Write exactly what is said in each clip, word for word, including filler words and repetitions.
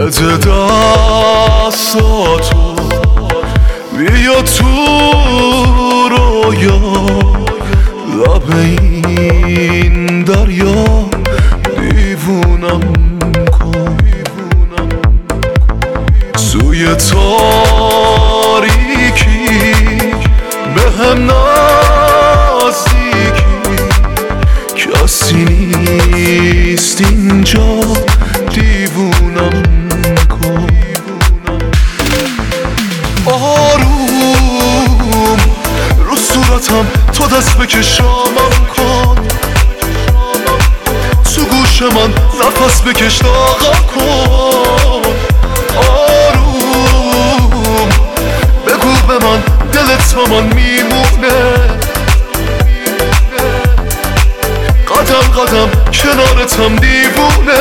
بده دستاتو بیا تو رویا لب این دریا دیوونم کن سوی تاریکی به هم نزدیکی کسی نیست اینجا دیوونم کن آروم رو صورتم تو دست بکشامم کن تو گوش من نفس بکش لاغر کن آروم بگو به من دلت تا من میمونه قدم قدم کنارتم دیوونه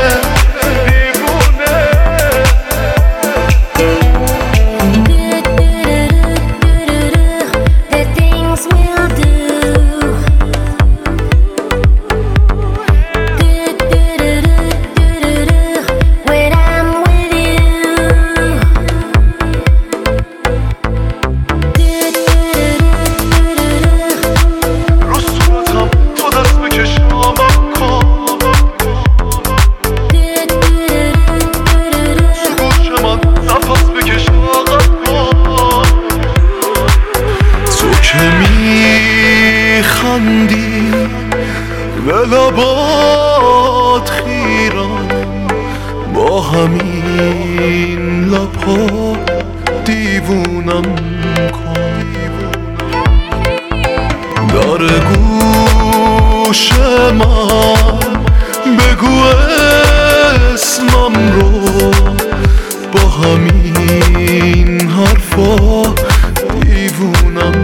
میخندی به لبات خیرم با همین لبها دیوونم کن در گوش من بگو اسمم رو با همین حرفا دیوونم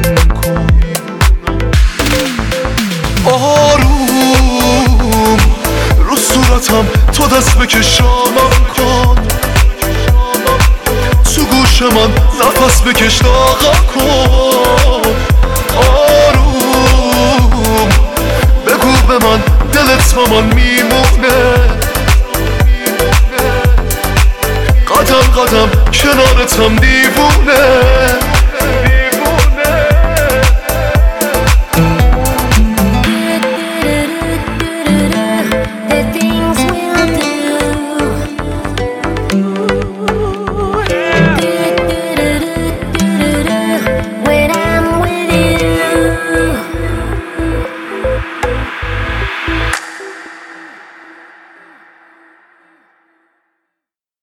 آروم رو صورتم تو دست بکشامم کن تو گوش من نفس بکش لاغر کن آروم بگو به من دلت تا من میمونه قدم قدم کنارتم دیوونه